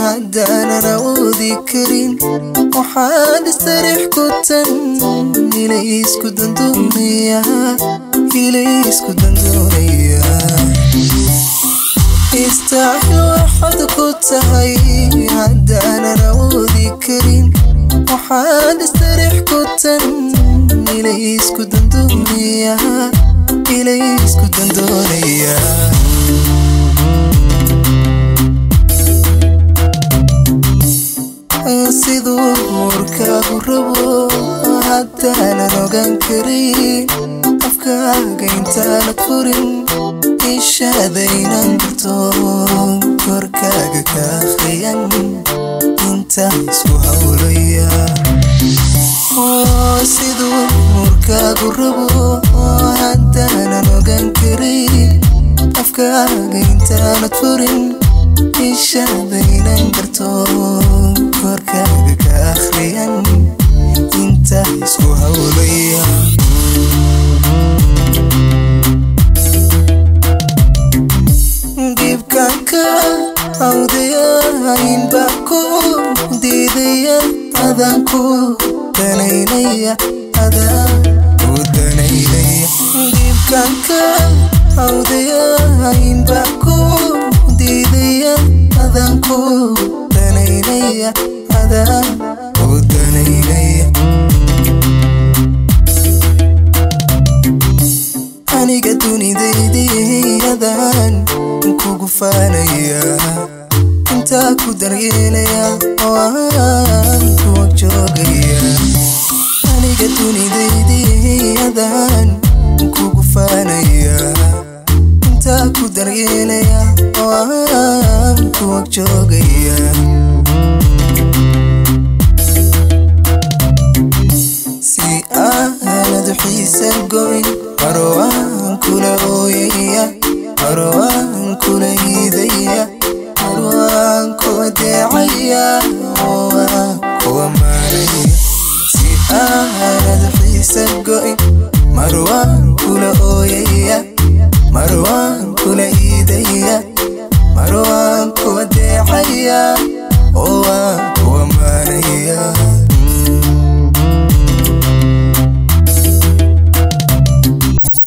haddaanan awoodi karin waxaan istariix ku tan ilaysku dandoonaya istaahil waxaad ku tahay haddaanan awoodi karin waxaan istariix ku tan ilaysku dandoonaya siduu murkaagu rabo haddaanan ogaan karin afkaaga intaanad furin ishaadaynan karto korkaaga ka akhriyan intaan isku hawlaya siduu murkaagu rabo haddaanan ogaan karin afkaaga intaanad furin ishaadaynan karto korkaaga ka akhriyan intaan isku hawlaya dibkanka awdayain baku diidaya adaan ku danaynaya dibkanka awdayain baku diidaya adaan ku danaynaya aniga dunidaydiyadaan kugu faanaya intaa ku daryeelaya oo aan ku joogaya aniga dunidaydiyadaan kugu faanaya intaa ku daryeelaya oo aan ku joogaya si aanad xiisa goyn marwaan kula ooyaya marwaan kula hidaya marwaan kuwa deecaya oo aan kuwa maaraya si aanad xiisa goyn marwaan kula ooyaya marwaan kula hidaya